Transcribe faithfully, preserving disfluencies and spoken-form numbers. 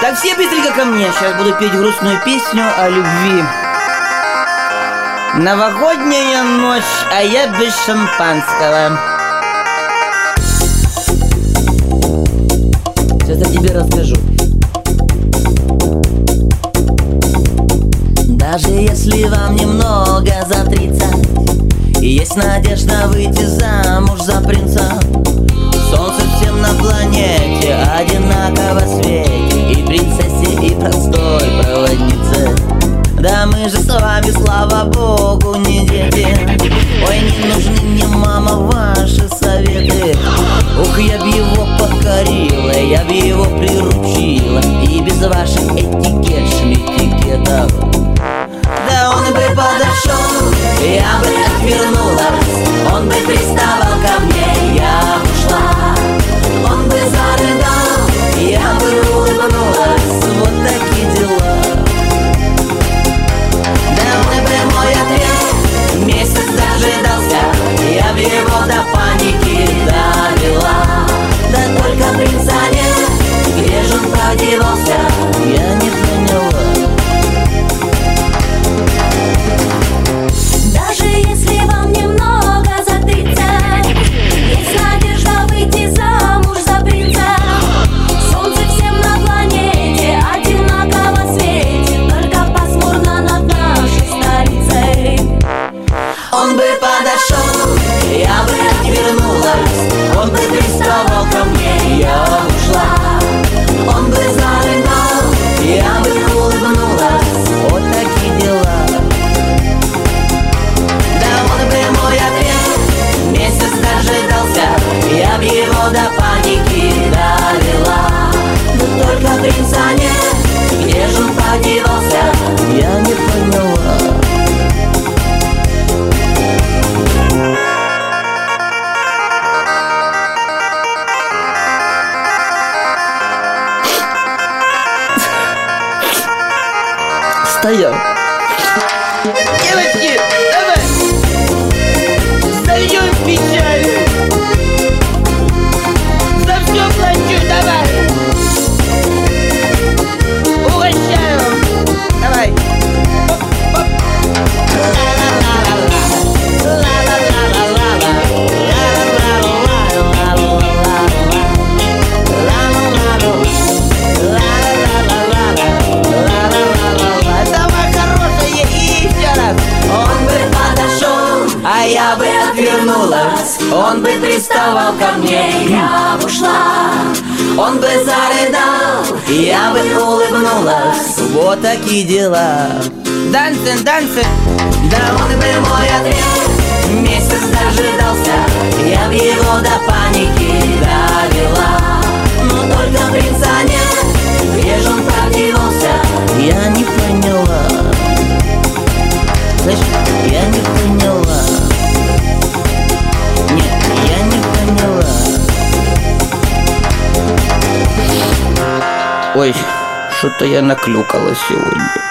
Так, все быстренько ко мне. Сейчас буду петь грустную песню о любви. Новогодняя ночь, а я без шампанского. Сейчас я тебе расскажу. Даже если вам немного за тридцать, и есть надежда выйти замуж за принца, солнце всем на планете одинаково светит, и принцессе, и простой проводнице. Да мы же с вами, слава богу, не дети. Ой, не нужны мне, мама, ваши советы. Ух, я б его покорила, я б его приручила, и без ваших этикет, шметикетов. Да он бы подошел, я бы отвернулась, он бы приставал ко мне, я бы ушла. Он бы зарыдал, я бы улыбнулась, вот такие дела. Да он бы мой ответ месяц дожидался, я б его до паники довела. Да только принца нет, где же он подевался, я не поняла. Даже если вам немного за тридцать, есть надежда выйти замуж за принца. Солнце всем на планете одинаково светит, только пасмурно над нашей столицей. Он бы подошел, я бы отвернулась, он бы приставал ко мне, я ушла. Он бы зарыдал, я бы улыбнулась, вот такие дела. Мой ответ месяц дожидался, я б его до паники довела. Но только принца нет, где же он подевался, я не поняла. Стоял. Девочки, давай! Зальем печаль, за все плачу, давай. Угощаю, давай. Оп, оп. Давай, хорошая, и еще раз. Он бы подошел, а я бы отвернулась, он бы приставал ко мне, я бы ушла. Он бы зарыдал, я бы улыбнулась, вот такие дела. Дансен, дансен. Да он бы мой ответ месяц дожидался, я б его до паники довела. Но только принца нет, где же он подевался, я не поняла. Слышь, я не поняла. Нет, я не поняла. Ой, что-то я наклюкала сегодня.